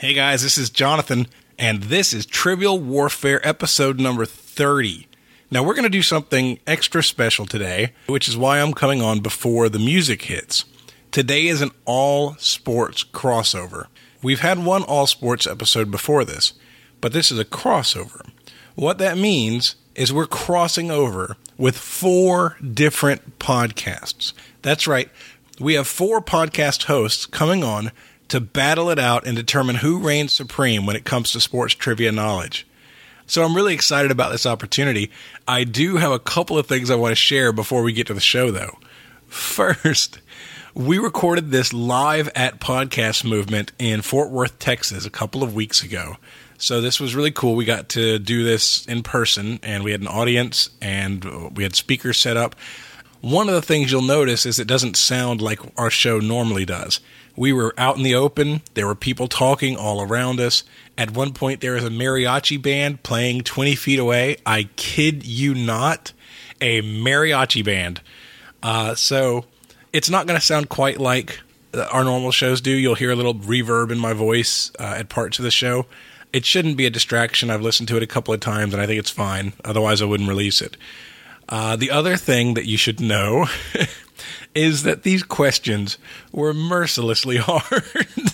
Hey guys, this is Jonathan, and this is Trivial Warfare episode number 30. Now we're going to do something extra special today, which is why I'm coming on before the music hits. Today is an all-sports crossover. We've had one all-sports episode before this, but this is a crossover. What that means is we're crossing over with 4 different podcasts. That's right, we have 4 podcast hosts coming on to battle it out and determine who reigns supreme when it comes to sports trivia knowledge. So I'm really excited about this opportunity. I do have a couple of things I want to share before we get to the show, though. First, we recorded this live at Podcast Movement in Fort Worth, Texas, a couple of weeks ago. So this was really cool. We got to do this in person, and we had an audience, and we had speakers set up. One of the things you'll notice is it doesn't sound like our show normally does. We were out in the open. There were people talking all around us. At one point, there was a mariachi band playing 20 feet away. I kid you not, a mariachi band. So it's not going to sound quite like our normal shows do. You'll hear a little reverb in my voice at parts of the show. It shouldn't be a distraction. I've listened to it a couple of times, and I think it's fine. Otherwise, I wouldn't release it. The other thing that you should know is that these questions were mercilessly hard.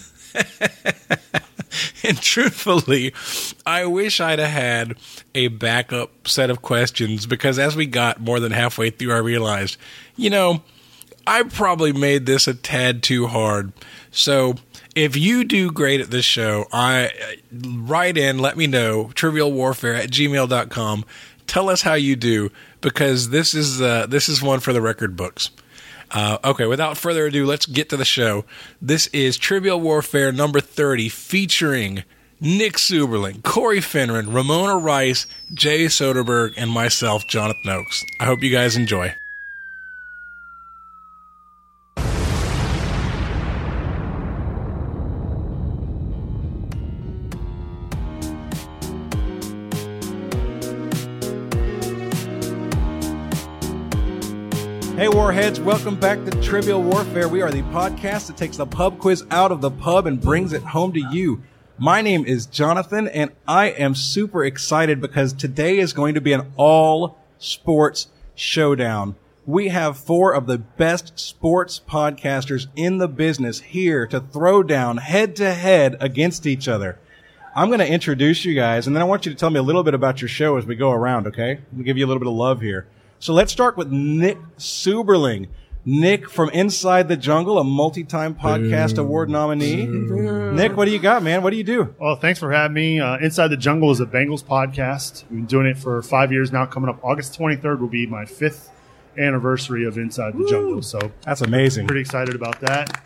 And truthfully, I wish I'd have had a backup set of questions, because as we got more than halfway through, I realized, I probably made this a tad too hard. So if you do great at this show, write in, let me know, trivialwarfare@gmail.com. Tell us how you do, because this is one for the record books. Okay, without further ado, let's get to the show. This is Trivial Warfare number 30, featuring Nick Suberling, Corey Finneran, Ramona Rice, Jay Soderberg, and myself, Jonathan Oakes. I hope you guys enjoy. Hey Warheads, welcome back to Trivial Warfare. We are the podcast that takes the pub quiz out of the pub and brings it home to you. My name is Jonathan, and I am super excited because today is going to be an all-sports showdown. We have 4 of the best sports podcasters in the business here to throw down head-to-head against each other. I'm going to introduce you guys, and then I want you to tell me a little bit about your show as we go around, okay? We'll give you a little bit of love here. So let's start with Nick Suberling. Nick from Inside the Jungle, a multi-time podcast award nominee. Nick, what do you got, man? What do you do? Well, thanks for having me. Inside the Jungle is a Bengals podcast. We've been doing it for 5 years now. Coming up August 23rd will be my 5th anniversary of Inside the Jungle. So that's amazing. Pretty excited about that.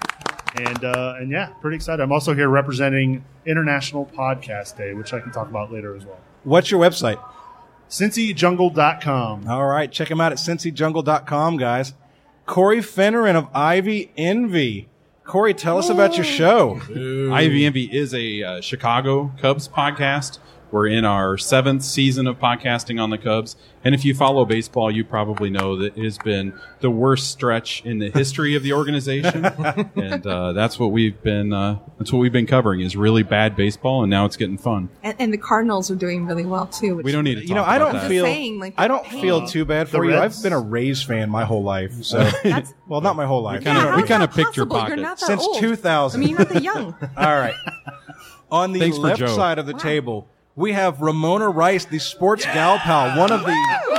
And yeah, pretty excited. I'm also here representing International Podcast Day, which I can talk about later as well. What's your website? CincyJungle.com. All right, check him out at CincyJungle.com, guys. Corey Finneran of Ivy Envy. Corey, tell us about your show. Ivy Envy is a Chicago Cubs podcast. We're in our 7th season of podcasting on the Cubs. And if you follow baseball, you probably know that it has been the worst stretch in the history of the organization. And that's what we've been covering, is really bad baseball, and now it's getting fun. And the Cardinals are doing really well too. We don't need to talk about I don't that. I don't feel too bad for you. I've been a Rays fan my whole life. So well, not my whole life. We kind of picked your pocket. You're not that since old. 2000. I mean, you're not that young. All right. On the Thanks for left Joe. side of the table, we have Ramona Rice, the sports gal pal, one of the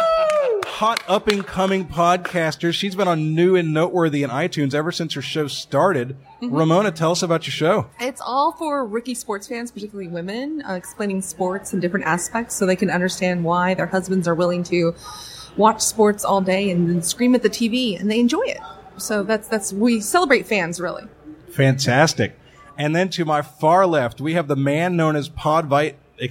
hot up-and-coming podcasters. She's been on New and Noteworthy in iTunes ever since her show started. Ramona, tell us about your show. It's all for rookie sports fans, particularly women, explaining sports in different aspects so they can understand why their husbands are willing to watch sports all day and then scream at the TV, and they enjoy it. So that's we celebrate fans, really. Fantastic. And then to my far left, we have the man known as Pod Vader of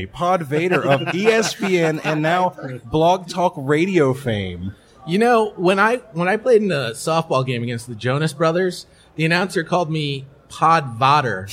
ESPN and now Blog Talk Radio fame. You know, when I played in a softball game against the Jonas Brothers, the announcer called me Pod Vader.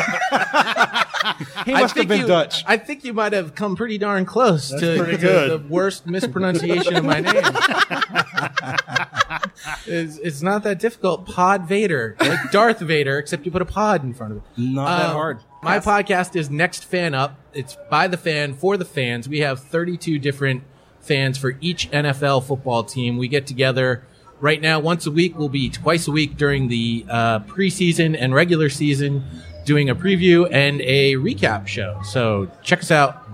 He must have been Dutch. I think you might have come pretty darn close to pretty good. the worst mispronunciation of my name. It's not that difficult. Pod Vader, like Darth Vader, except you put a pod in front of it. Not that hard. My podcast is Next Fan Up. It's by the fan, for the fans. We have 32 different fans for each NFL football team. We get together right now once a week. We'll be twice a week during the preseason and regular season, doing a preview and a recap show. So check us out,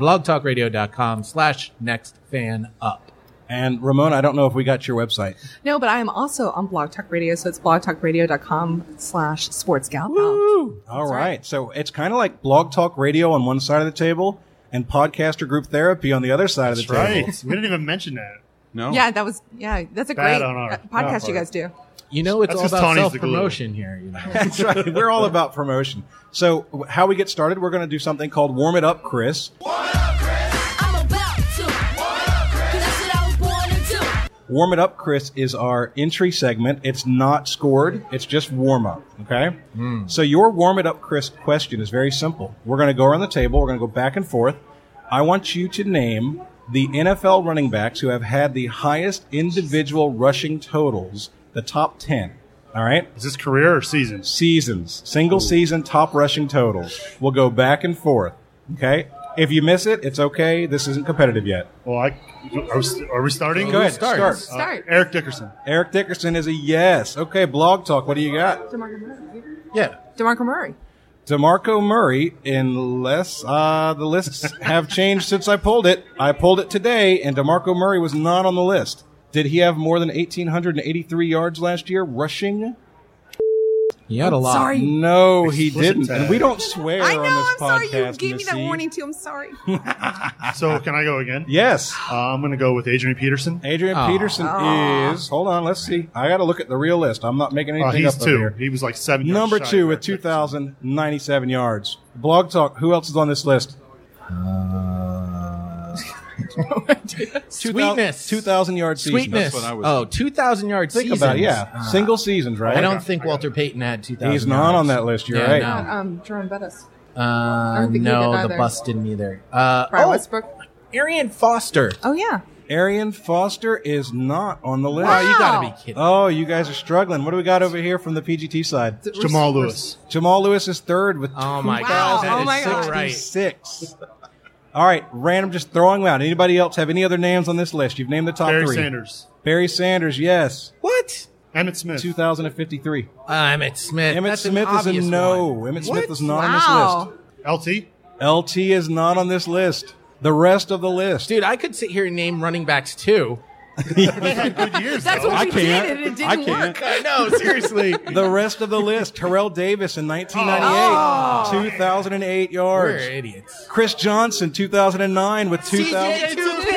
blogtalkradio.com/nextfanup. And Ramon, I don't know if we got your website. No, but I am also on Blog Talk Radio, so it's blogtalkradio.com/sportsgal. All right. So it's kind of like Blog Talk Radio on one side of the table and Podcaster Group Therapy on the other side of the table. Right. We didn't even mention that. No. Yeah, that's a Bad great on our podcast you guys do. You know, it's That's all 'cause about Tony's the glue. self-promotion here. You know? That's right. We're all about promotion. So how we get started, we're going to do something called Warm It Up, Chris. Warm It Up, Chris, is our entry segment. It's not scored. It's just warm up. Okay? So your Warm It Up, Chris question is very simple. We're going to go around the table. We're going to go back and forth. I want you to name the NFL running backs who have had the highest individual rushing totals, the top 10. All right? Is this career or seasons? Seasons. Single season top rushing totals. We'll go back and forth. Okay? If you miss it, it's okay. This isn't competitive yet. Well, are we starting? Go ahead. Start. Start. Eric Dickerson. Eric Dickerson is a yes. Okay, Blog Talk. What do you got? DeMarco Murray. Yeah. DeMarco Murray. DeMarco Murray, unless the lists have changed since I pulled it. I pulled it today, and DeMarco Murray was not on the list. Did he have more than 1,883 yards last year rushing? He had a lot. Sorry. No, he Explicit didn't. tag. And we don't swear I on know, this I'm sorry. podcast. You gave me that Missy. warning too. I'm sorry. So can I go again? Yes. I'm going to go with Adrian Peterson. Adrian Peterson is, hold on, let's see. I got to look at the real list. I'm not making anything He's up over two. here. He was like 7 yards Number shy 2 of with Eric Dickerson. 2,097 yards. Blog Talk, who else is on this list? Sweetness. 2,000 yard season. Sweetness. That's what I was Oh, 2,000 yard Think seasons. about it, yeah. Single seasons, right? I don't think Walter Payton had 2,000. He's not on that list, you're Yeah, right. no. Jerome Bettis. don't think he No, did the either. bus didn't either. Brian Westbrook. Arian Foster. Oh, yeah. Arian Foster is not on the list. Oh, you gotta be kidding. Oh, you guys are struggling. What do we got over here from the PGT side? Jamal Lewis. Jamal Lewis is third with Oh my Wow. God. That Oh is my so God. right. 2,066. All right, random, just throwing them out. Anybody else have any other names on this list? You've named the top Barry three. Sanders. Barry Sanders, yes. What? Emmett Smith. 2,053. Emmett Smith. Emmett That's an Smith is a obvious no. one. Emmett What? Smith is not Wow. on this LT. list. LT is not on this list. The rest of the list. Dude, I could sit here and name running backs too. They had good years, That's though. what I we can't. did, and it I didn't can't. work. I know, seriously. The rest of the list. Terrell Davis in 1998, 2,008 We're yards. idiots. Chris Johnson, 2009 with 2,000.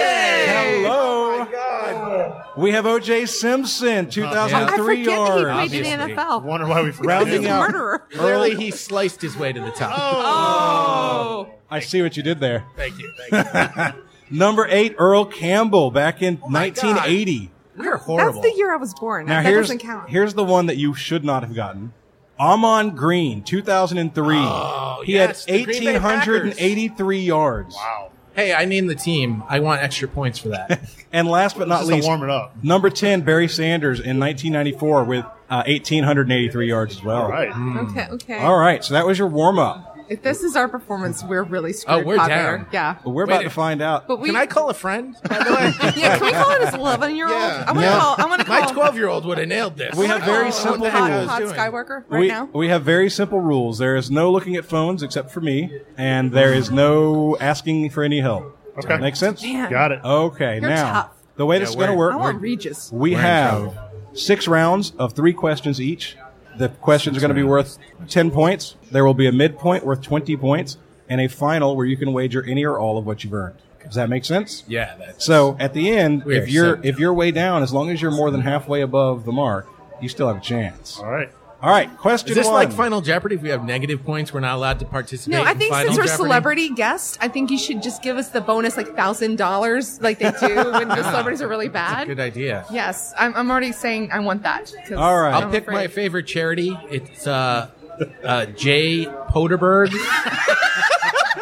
Hello. We have O.J. Simpson, 2003 I forget that he yards. played in the NFL. Wonder why we forgot Rounding He's a him. out. murderer. Clearly, he sliced his way to the top. Oh. I see what you did there. Thank you. Thank you. Number 8, Earl Campbell, back in 1980. We're That's horrible. the year I was born. Now that here's doesn't count. here's the one that you should not have gotten. Amon Green, 2003. He yes, had the Green Bay 1,883 yards. Wow. Hey, I named the team. I want extra points for that. And last but not Just to least, warm it up. number 10, Barry Sanders in 1994 with 1,883 yards as well. All right. Okay. All right, so that was your warm up. If this is our performance, we're really screwed. we're Pod down. Vader. Yeah. But we're about Wait, to find out. But we. Can I call a friend, by the way? Yeah. Can we call it his 11-year-old? Yeah. I'm gonna My call. 12-year-old would have nailed this. We have very What simple the heck I was Todd doing. Skywalker right now. We have very simple rules. There is no looking at phones except for me, and there is no asking for any help. Okay. Make sense? Man. Got it. Okay, You're now tough. the way this is going to we're- work, I want Regis. we We're in have trouble. 6 rounds of 3 questions each. The questions are going to be worth 10 points. There will be a midpoint worth 20 points, and a final where you can wager any or all of what you've earned. Does that make sense? Yeah, that's So at the end, We are if you're way down, as long as you're more than halfway above the mark, you still have a chance. All right. All right, question Is this 1. like Final Jeopardy? If we have negative points, we're not allowed to participate. No, I in think Final since we're Jeopardy? celebrity guests, I think you should just give us the bonus like $1,000 like they do when the celebrities are really bad. Good idea. Yes, I'm already saying I want that. 'cause All right. I'll I'm pick my afraid. favorite charity. It's Jay Poderberg.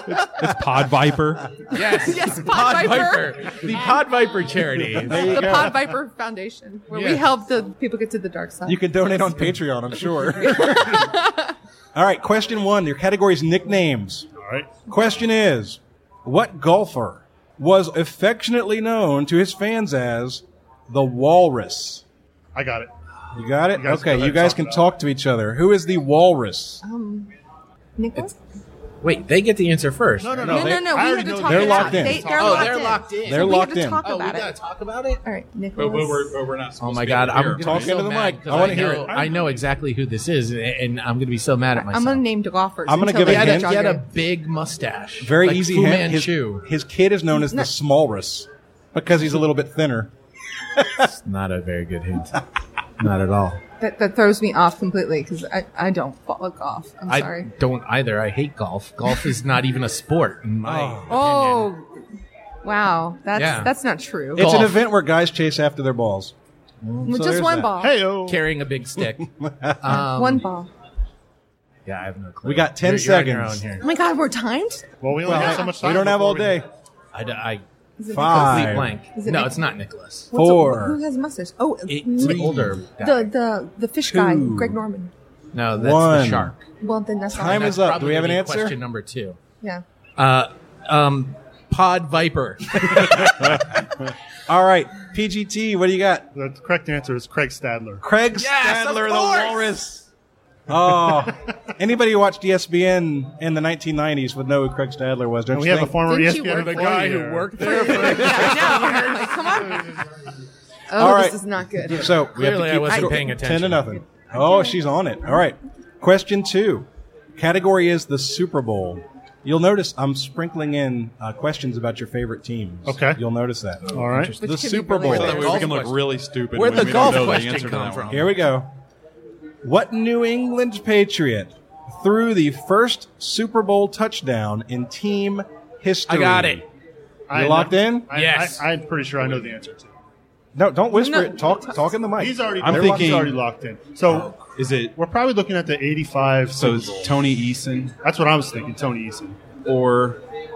It's Pod Viper. Yes, Yes, Pod Viper. The Pod Viper charity. The Pod Viper Foundation, where we Yes. help the people get to the dark side. You can donate on Patreon, I'm sure. All right, question 1. Your category is nicknames. All right. Question is, what golfer was affectionately known to his fans as the Walrus? I got it. You got it? You guys go Okay, ahead you and guys talk can about talk to each other. Who is the Walrus? Nicholas? Wait, they get the answer first. No. No, they- no. I We already have to know talk they're it locked out. in. They're Oh, locked they're in. locked in. They're So we locked have to in. talk Oh, we about gotta it. talk about it. All right, But Nicholas. we're not supposed Oh to my be God, able to I'm hear gonna it, be Talking so into the mad mic. 'cause I wanna hear know- it. I know exactly who this is, and I'm going to be so mad at myself. I'm going to name golfers. I'm gonna until give a they hint. He had a jog big mustache. Very like easy Fu hint. Manchu. His kid is known as the Smallrus because he's a little bit thinner. It's not a very good hint. Not at all. That throws me off completely because I don't follow golf. I'm I sorry. don't either. I hate golf. Golf is not even a sport in my opinion. Oh, wow. Yeah. That's not true. It's an Golf. event where guys chase after their balls. With so just there's one that. ball. Hey-o. Carrying a big stick. One ball. Yeah, I have no clue. We got 10 You're on your seconds. own here. Oh my God, we're timed? Well, we only have so much time. We don't have before all day. I Is it Five. complete blank. Is it No, Nicholas? it's not Nicholas. What's Four. who has a mustache? Oh, It's an older guy. the fish guy, Two. Greg Norman. No, that's One. the shark. Well, then that's Time not is up. Do we Probably have an gonna be answer? Question number 2. Yeah. Pod Viper. All right, PGT, what do you got? The correct answer is Craig Stadler. Craig Yes, of Stadler, the course. Walrus. Oh, anybody who watched ESPN in the 1990s would know who Craig Stadler was, don't And you we have a think? former Didn't you ESPN work for employee the here. there for Yeah, I know. Like, come on. Oh, All right. this is not good. So we have Clearly to I keep wasn't score. paying 10 to attention. nothing. Oh, she's on it. All right. Question 2. Category is the Super Bowl. You'll notice I'm sprinkling in questions about your favorite teams. Okay. You'll notice that. All right. Which The could be Super really Bowl. So that way Golf we can look question. really stupid. Where'd when the we golf don't know the question answer to come that from? one. Here we go. What New England Patriot threw the first Super Bowl touchdown in team history? I got it. You locked in? Yes. I'm pretty sure I know the answer to. No, don't whisper No. it. Talk in the mic. He's already. I'm he's thinking- already locked in. So Is it we're probably looking at the '85. so Super it's Bowl. Tony Eason That's what I was thinking. Tony Eason. or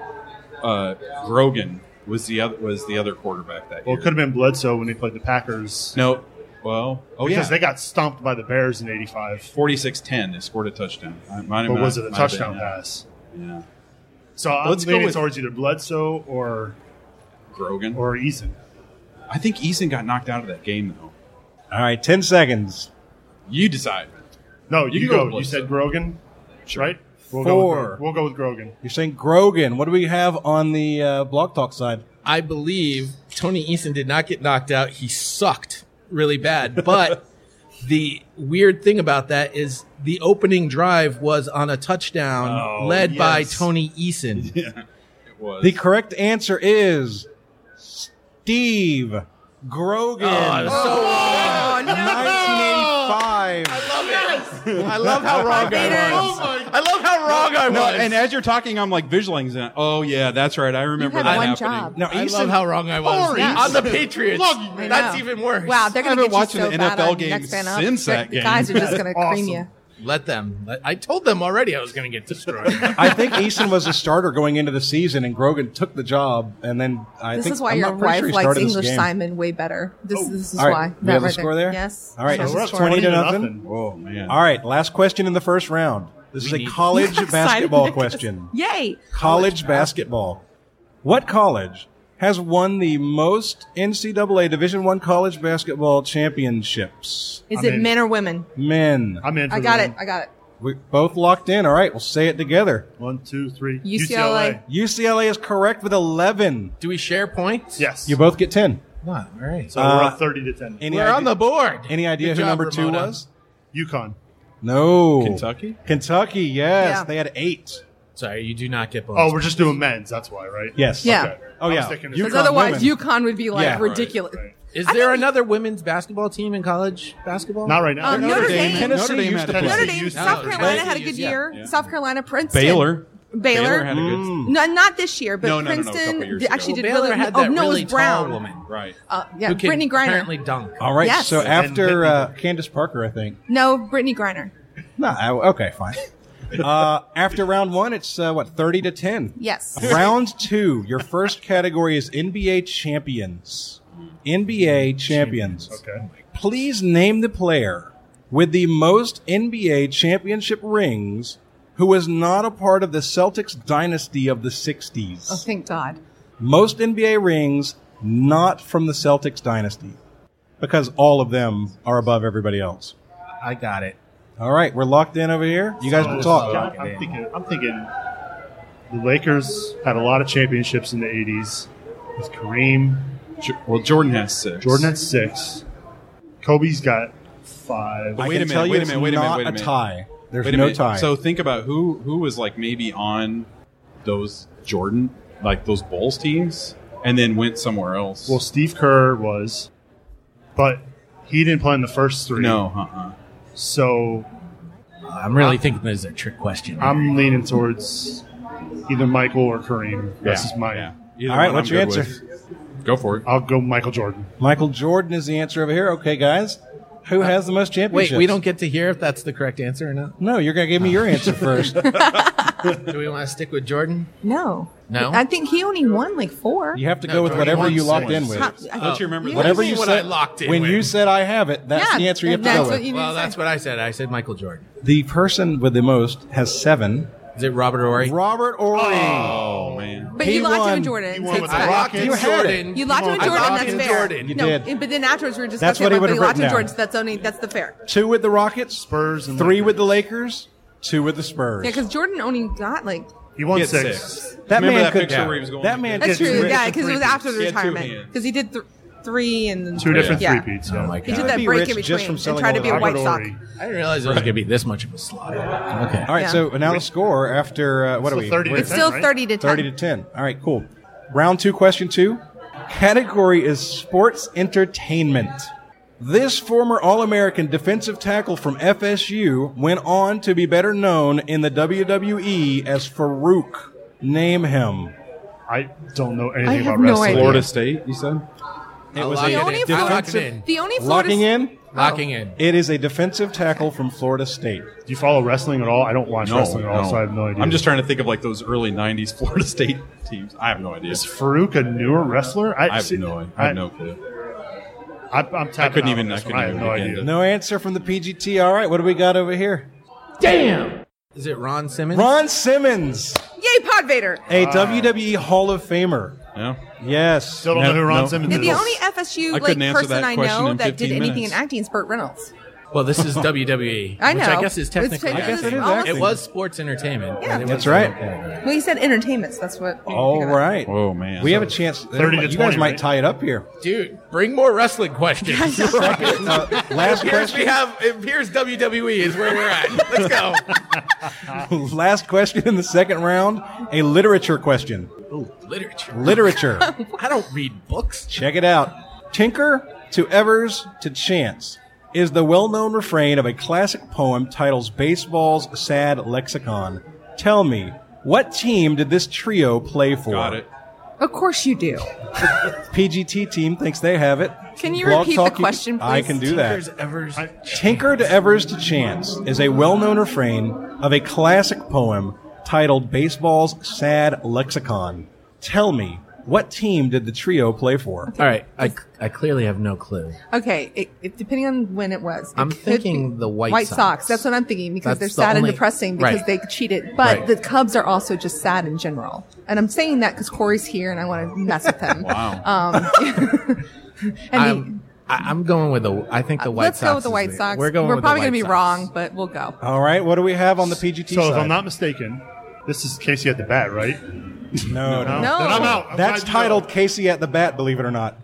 Grogan was the other quarterback that Well, year? it could have been Bledsoe when they played the Packers. No. Well, because they got stomped by the Bears in '85. 46-10. They scored a touchdown. But was it a touchdown pass? Yeah. So I'm Let's go leaning with- towards either Bledsoe or Grogan. Eason. I think Eason got knocked out of that game though. All right, 10 seconds. You decide. No, You you can go go. with You said Bledsoe. Grogan, right? We'll Four. go with Grogan. You're saying Grogan. What do we have on the Blog Talk side? I believe Tony Eason did not get knocked out. He sucked really bad. But the weird thing about that is the opening drive was on a touchdown led by yes. Tony Eason. It was. The correct answer is Steve Grogan. Oh, no. 1985. I love how wrong I was. I love how wrong I was. No, and as you're talking, I'm like visualizing that. Oh yeah, that's right. I remember You that had one happening. job. Now, I Eason, love how wrong I was. Yeah. On the Patriots. I That's know. even worse. Wow, they're I going to haven't get you watched so an bad NFL on game next man up. since that The game. guys are just going to Awesome. cream you. Let them. I told them already I was going to get destroyed. I think Eason was a starter going into the season, and Grogan took the job. And then This is why I'm your not pretty wife sure he likes started this English game. Simon way better. This is All right, why. we That have a right score there? Yes. All right, So we're up 20 to 20 nothing. Oh man. All right, last question in the first round. This is a college basketball Simon. question. Yay. College basketball. What college has won the most NCAA Division I college basketball championships? Is I'm it in. men or women? Men. I'm in. For I got the it. win. I got it. We both locked in. All right, we'll say it together. 1, 2, 3. UCLA. UCLA is correct with 11. Do we share points? Yes. You both get 10. Not. All right. So we're up 30 to 10. Any We're idea, on the board. Any idea Good who job, number 2 Ramona. was? UConn. No. Kentucky? Kentucky, yes. Yeah. They had 8. Sorry, you do not get bonus. Oh, we're just doing men's. That's why, right? Yes. Yeah. Okay. Oh, I was yeah. thinking UConn Because otherwise, women. UConn would be like Yeah. ridiculous. Right. Is I there think- another women's basketball team in college basketball? Not right now. Notre Dame. Tennessee Notre Dame used had to a play. Notre Tennessee Dame, used to South play. Carolina Tennessee had a good used- year. yeah. South Carolina, Princeton. Baylor. Baylor. had a good. No, not this year, but No, no, no, no, a Princeton couple years actually ago. did Baylor really. had Oh that no, really it was Brown. tall woman. Right. Yeah, Who can Brittany Griner. apparently dunk. All right, Yes. so And after Whitney. Candace Parker, I think. No, Brittany Griner. No, okay, fine. After round one, it's 30-10. Yes. Round two, your first category is NBA champions. NBA champions. Okay. Please name the player with the most NBA championship rings who was not a part of the Celtics dynasty of the 60s. Oh, thank God. Most NBA rings not from the Celtics dynasty, because all of them are above everybody else. I got it. All right, we're locked in over here. You guys can talk. I'm thinking the Lakers had a lot of championships in the 80s with Kareem. Well, Jordan has 6. Jordan had 6. Kobe's got 5. I Wait can a minute, tell you wait a it's minute, wait a minute, not wait a a minute. tie. There's Wait a no minute. tie. So think about who was like maybe on those Jordan, like those Bulls teams, and then went somewhere else. Well, Steve Kerr was, but he didn't play in the first 3. No, So I'm really thinking this is a trick question. I'm leaning towards either Michael or Kareem. This is my. Yeah. Either All right, one what's I'm your good answer? with. Go for it. I'll go Michael Jordan. Michael Jordan is the answer over here. Okay, guys. Who has the most Wait, championships? we don't get to hear if that's the correct answer or not? No, you're going to give me your answer first. Do we want to stick with Jordan? No. No? I think he only won like 4. You have to No, go with Jordan whatever won you locked 6. in with. Don't you remember? Whatever do you you mean said. what I locked in when with? you said I have it, that's Yeah, the answer you have to that's go what with. you- Well, that's what I said. I said Michael Jordan. The person with the most has 7. Is it Robert Ory? Robert Ory. Oh man. But He you locked him won. in Jordan. He so won it's with the fine. Rockets. You had it. You locked him in I Jordan, locked that's in fair. Jordan. You no, did. But then afterwards we were That's discussing what he about would you have locked in written Jordan, down. so that's the fair. 2 with the Rockets. Spurs and 3 Lakers. with the Lakers. 2 with the Spurs. Yeah, because Jordan only got like. He won He had 6. 6. That Remember man that could. picture where he was going that like man this? That's could. true, Three- yeah, because it was three after the He had 2 retirement. hands. Because he did 3 and then 2 different yeah. three-peats. Oh Yeah. my He did god! that be break rich in just between from and selling tried to all be a the White Robert Sox. Ory. I didn't realize it was going to be this much of a slaughter. Okay. All right, Yeah. so now the score after what are we? 30 to It's 10, still right? 30 to 10. 30 to 10. All right, cool. Round 2, question 2. Category is sports entertainment. This former All-American defensive tackle from FSU went on to be better known in the WWE as Farouk. Name him. I don't know I anything have about no wrestling. idea. Florida State, you said? It was lock a it only in. Florida- I lock it in. The only Florida locking in. Locking in. It is a defensive tackle from Florida State. Do you follow wrestling at all? I don't watch wrestling at all, so I have no idea. I'm just trying to think of like those early '90s Florida State teams. I have no idea. Is Farouk a newer wrestler? I have no clue. I'm tapping couldn't out even- on this I one. I couldn't have no even begin idea. to- No answer from the PGT. All right, what do we got over here? Is it Ron Simmons? Ron Simmons, Yay, Pod Vader! a WWE Hall of Famer. Yeah. Yes. Still don't know who Ron no. Simmons And is. the only FSU I couldn't answer person that I question know in that did 15 anything minutes. in acting is Burt Reynolds. Well, this is WWE. I know. Which I guess is It's technically. technically- I guess it is Well, acting. It was sports entertainment. Yeah. but it That's was- right. Well, he said entertainment, so that's what. you All think of that. right. Oh, man. We have a chance. 30 to you 20, guys might right? tie it up here. Dude, bring more wrestling questions. Last Here's we question. have. Here's WWE is where we're at. Let's go. Last question in the second round. A literature question. Literature. Literature. I don't read books. Check it out. Tinker to Evers to Chance is the well-known refrain of a classic poem titled Baseball's Sad Lexicon. Tell me, what team did this trio play for? Got it. Of course you do. PGT team thinks they have it. Can you Blog repeat Talk, the question, please? I can do that. There's Evers. Tinker to Evers to Chance is a well-known refrain of a classic poem titled Baseball's Sad Lexicon. Tell me, what team did the trio play for? All right, I clearly have no clue. Okay, it depending on when it was. It I'm could thinking be the White Sox. Sox. That's what I'm thinking because That's they're the sad only- and depressing because right. they cheated. But Right. the Cubs are also just sad in general. And I'm saying that because Corey's here and I want to mess with him. Wow. And I'm going with the. I think the White let's Sox. go with the is White Sox. We're going. with probably the going to be White Sox. wrong, but we'll go. All right, what do we have on the PGT So side? if I'm not mistaken, this is Casey at the bat, right? no. No. Then I'm out. I'm That's glad you titled know. Casey at the Bat, believe it or not.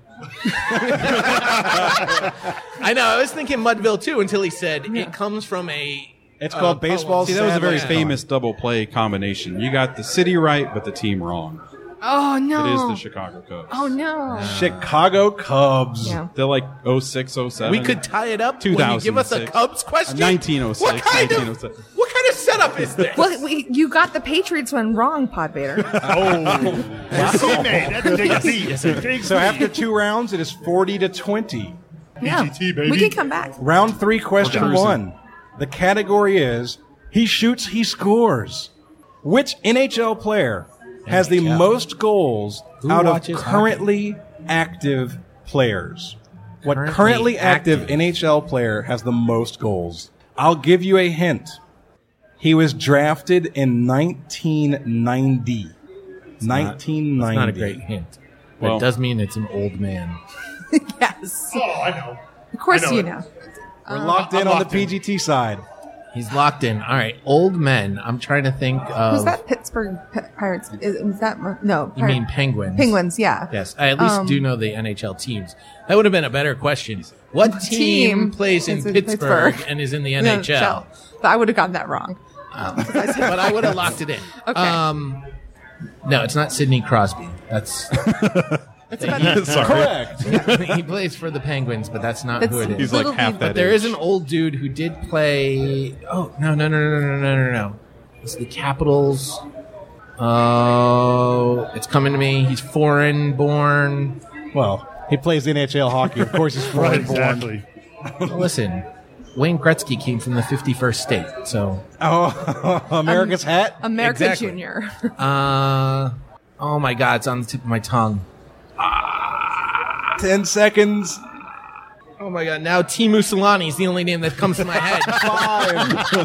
I know. I was thinking Mudville too until he said it comes from a. It's called Baseball. See, that was a very Lexicon. famous double play combination. You got the city right, but the team wrong. Oh, no. It is the Chicago Cubs. Oh, no. Chicago Cubs. Yeah. They're like 06, 07. We could tie it up. When you give us a 2006. Cubs question. 1906, What kind 1907. of? What kind of setup is this? Well, you got the Patriots one wrong, Pod Vader. That's a teammate. That's a big beat. Big So beat. after 2 rounds, it is 40-20. Yeah. PGT, baby. We can come back. Round 3, question We're cruising. 1. The category is He shoots, he scores. Which NHL player has the most goals Who out of watches currently active players? What Currently currently active active. NHL player has the most goals? I'll give you a hint. He was drafted in 1990. 1990. It's not a great hint. But Well- it does mean it's an old man. Yes. Oh, I know. Of course I know you it. know. We're locked in I'm on locked the in. PGT side. He's locked in. All right, old men. I'm trying to think of. Who's that Pittsburgh Pirates? Was that no? You mean Penguins? Penguins? Yeah. Yes, I at least do know the NHL teams. That would have been a better question. What team plays in is in Pittsburgh, Pittsburgh? and is in the No, NHL? But I would have gotten that wrong. But I would have locked it in. Okay. No, it's not Sidney Crosby. That's Correct. he plays for the Penguins, but that's not who it is. He's like Little half league, that But there age. is an old dude who did play. Oh no! It's the Capitals. Oh, it's coming to me. He's foreign born. Well, he plays NHL hockey. Of course, he's Right, foreign born. exactly. Listen, Wayne Gretzky came from the 51st state, so Oh, America's hat. America Exactly. Junior. oh my God, it's on the tip of my tongue. 10 seconds. Oh my God, now Timu Solani is the only name that comes to my head. 5,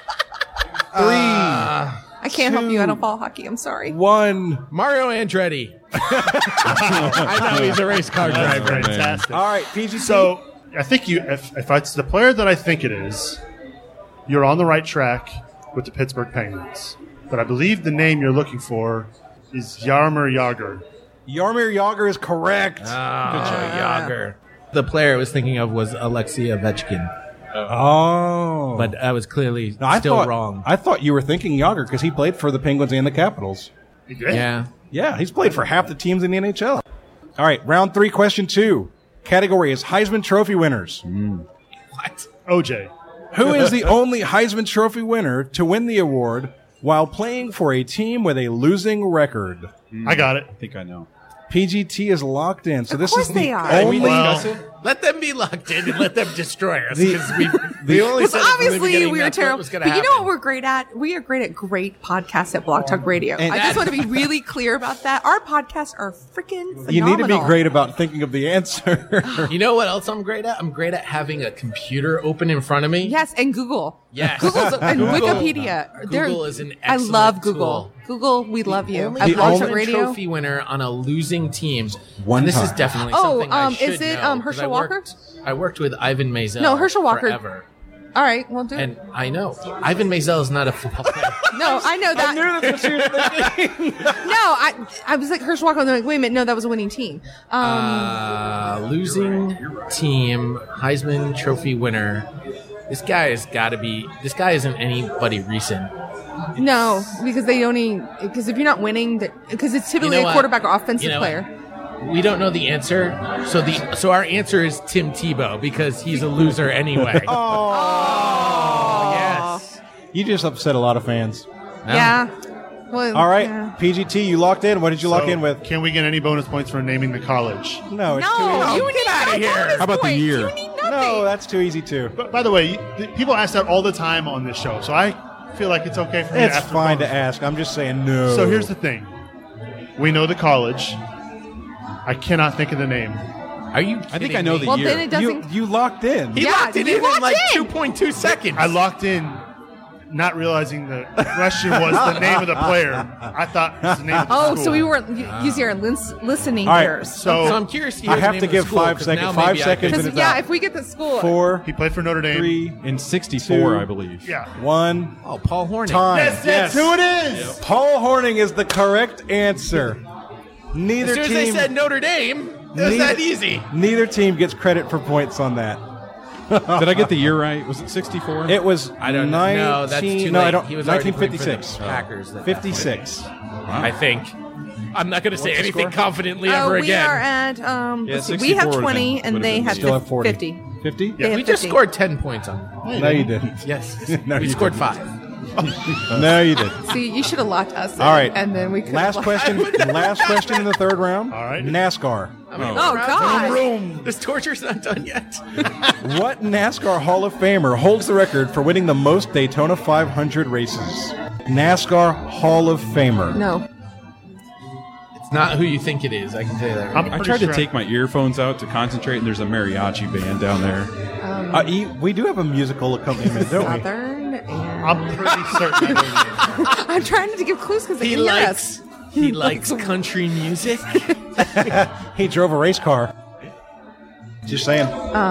3, I can't help you. I don't follow hockey. I'm sorry. 1. Mario Andretti. I know he's a race car driver. Fantastic. All right, PGT. So I think if it's the player that I think it is, you're on the right track with the Pittsburgh Penguins. But I believe the name you're looking for is Jaromir Jagr. Jaromir Jagr is correct. Yager. The player I was thinking of was Alexei Ovechkin, Oh. but I was clearly No, I still thought, wrong. I thought you were thinking Jagr because he played for the Penguins and the Capitals. You did? Yeah. Yeah, he's played for half the teams in the NHL. All right, round 3, question 2. Category is Heisman Trophy winners. What? OJ. Who is the only Heisman Trophy winner to win the award while playing for a team with a losing record? I got it. I think I know. PGT is locked in. So Of this course is the they are. only. Well, Let them be locked in and let them destroy us. The- 'cause we only Well, said it from the obviously, beginning we were that's what terrible. was But gonna you know what happen. we're great at? We are great at great podcasts at Blog Talk Radio. And I just want to be really clear about that. Our podcasts are freaking phenomenal. You need to be great about thinking of the answer. You know what else I'm great at? I'm great at having a computer open in front of me. Yes, and Google. Yes. Google's and Google. Wikipedia. Google is an I excellent love Google. tool. Google, we love you. Only At Blog Talk Heisman Radio. Trophy winner on a losing team. One And this is time. definitely Oh, something I should is it, know, 'cause Herschel I Walker? I worked with Ivan Maisel. No, Herschel Walker. Forever. All right, well, do it. And I know Ivan Maisel is not a football player. No, I know that. No, I was like Herschel Walker. And I'm like, wait a minute, no, that was a winning team. Losing team Heisman Trophy winner. This guy has got to be. This guy isn't anybody recent. No, because they only because if you're not winning, because it's typically You know a what? quarterback or offensive You know what? player. We don't know the answer, so our answer is Tim Tebow because he's a loser anyway. Oh, yes. you just upset a lot of fans. Yeah. Well, All right, yeah. PGT, you locked in. What did you lock So, in with? Can we get any bonus points for naming the college? No, it's too No, easy. you need outta no here. bonus How about the points. year? You need nothing. No, that's too easy too. But by the way, people ask that all the time on this show, so I feel like it's okay for me It's to ask for fine to bonus. ask. I'm just saying no. So here's the thing. We know the college. I cannot think of the name. Are you? I think kidding I know me? the Well, year. then it doesn't. you locked in. He Yeah, locked it he in locked like in. 2.2 seconds. I locked in, not realizing the question was the name of the player. I thought it was the name of the Oh, school. so we weren't using our listening All right, ears. So, So I'm curious to hear I the have name to of the give school, 5 'cause seconds. now 5 maybe I seconds. could- Because it's yeah, out. if we get the school, 4, he played for Notre Dame. 3, In 64, 2. I believe. Yeah. 1. Oh, Paul Hornick. Time. That's who it is. Paul Horning is the correct answer. Neither As soon as team. they said Notre Dame, it was that easy. Neither team gets credit for points on that. Did I get the year right? Was it 64? It was I don't know. 19, No, that's too no, late. I don't. He was already playing for the 1956. Packers. at that 56. point, I think. I'm not going to say What's the anything score? confidently ever we again. are at Yeah, let's see, we have 64 20 would've and they been have Still have 40. 50. 50? They have we just 50. scored 10 points on him. No, you didn't. Yes. No, we you scored didn't. 5. No, you didn't. See, you should have locked us in, All right. and then we could Last question. Last question in the third round. All right. NASCAR. Oh, God. This torture's not done yet. What NASCAR Hall of Famer holds the record for winning the most Daytona 500 races? NASCAR Hall of Famer. No. It's not who you think it is. I can tell you that. Right. I tried to take my earphones out to concentrate, and there's a mariachi band down there. We do have a musical accompaniment, don't we? Southern and... I'm pretty certain I know the name. I'm trying to give clues because they He can hear likes. us. He likes country music. He drove a race car. Just saying.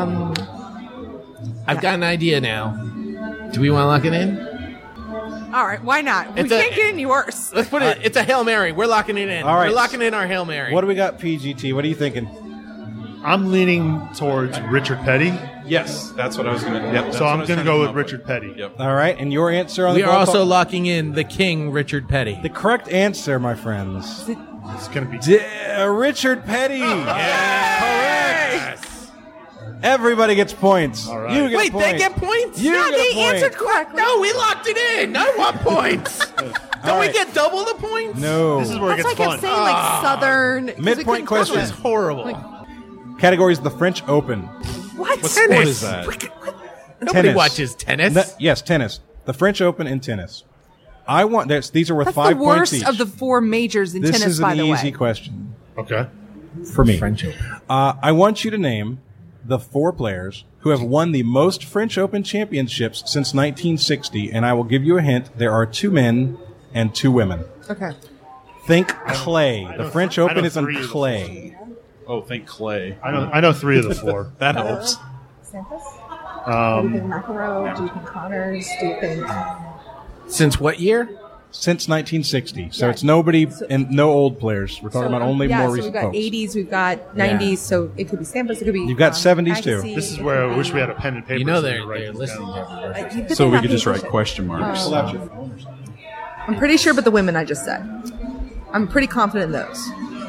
I've got an idea now. Do we want to lock it in? All right, why not? We It's a- can't get any worse. Let's put it. It's a Hail Mary. We're locking it in. All right. We're locking in our Hail Mary. What do we got, PGT? What are you thinking? I'm leaning towards Richard Petty, Yes, that's what I was going to. Yep, so I'm going to go with Richard Petty. Yep. All right, and your answer on We the are ball also call? locking in the King, Richard Petty. The correct answer, my friends. It's going to be Richard Petty. Correct. Everybody gets points. All right. You get Wait, points. they get points? You Yeah, get a they point. answered correctly. No, we locked it in. I want points. Don't we right. get double the points? No. This is where it That's gets like fun. I'm saying, like Southern. 'cause we Midpoint couldn't come question. This is with- horrible. Category is the French Open. What? What sport is that? Nobody Tennis. watches tennis. Yes, tennis. The French Open in tennis. I want this. These are worth That's 5 the points worst each. of the 4 majors in This tennis, is by an the easy way. question Okay. for me. French Open. I want you to name the 4 players who have won the most French Open championships since 1960, and I will give you a hint. There are 2 men and 2 women. Okay. Think clay. The French I Open know is on 3 of the clay. Oh, think clay. I know 3 of the 4. That helps. Do you think McEnroe? Do you think Connors? Do you think... Since what year? Since 1960. So it's nobody and no old players. We're talking about only more so recent we've got folks. 80s, we've got 90s, so it could be Sampras, it could be... You've got 70s too. Agassi, This is it where could I wish be- we had a pen and paper. You know so they're, we write they're these listening down. to everybody. You could So think we about could just paying write attention. question marks. I'm pretty sure about the women I just said. I'm pretty confident in those.